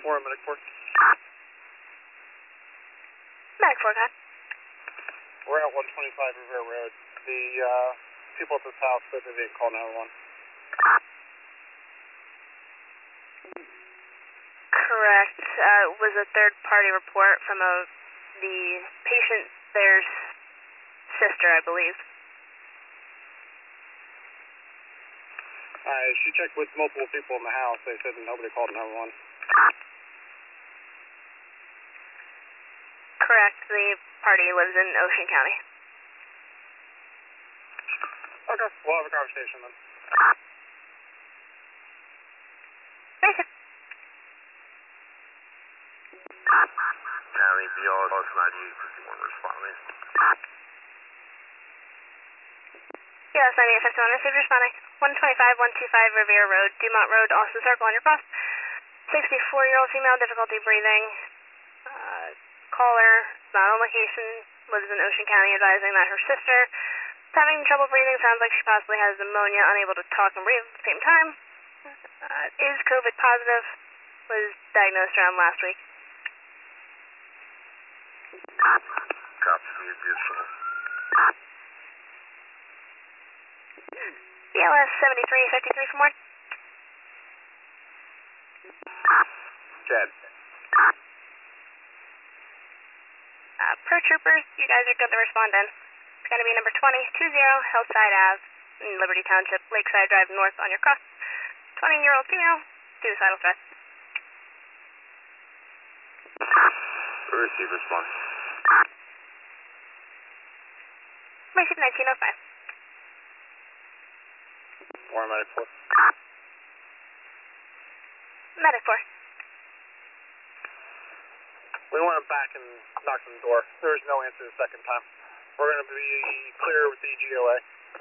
4, Medic 4. Medic 4, God. We're at 125 Rivera Road. The people at this house said that they didn't call 911. Correct. It was a third-party report from the patient, their sister, I believe. She checked with multiple people in the house. They said that nobody called 911. Correct. The party lives in Ocean County. Okay, we'll have a conversation then. Thank you. County BR 9851 responding. Yes, 9851 received responding. 125, 125 Riviera Road, Dumont Road, Austin Circle on your cross. 64-year-old female, difficulty breathing. Caller, not on location, lives in Ocean County, advising that her sister is having trouble breathing. Sounds like she possibly has pneumonia, unable to talk and breathe at the same time. Is COVID positive. Was diagnosed around last week. Copy the additional. BLS 7353 for more. Chad. Per troopers, you guys are good to respond in. It's going to be number 2020 Hillside Ave in Liberty Township, Lakeside Drive North on your cross. 20-year-old female, suicidal threat. Receive response. Receive 1905. Or Medic 4. Medic 4. We went back and knocked on the door. There was no answer the second time. We're going to be clear with the GOA.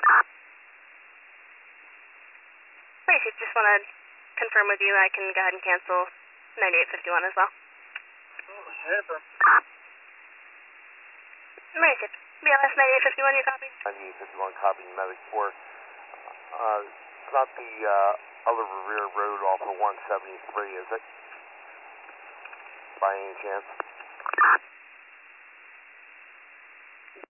Receive, just want to confirm with you I can go ahead and cancel 9851 as well. Answer. Receive. BLS 9851, you copy? 9851 copy, Medic 4. It's not the other Revere Road off of 173, is it? By any chance?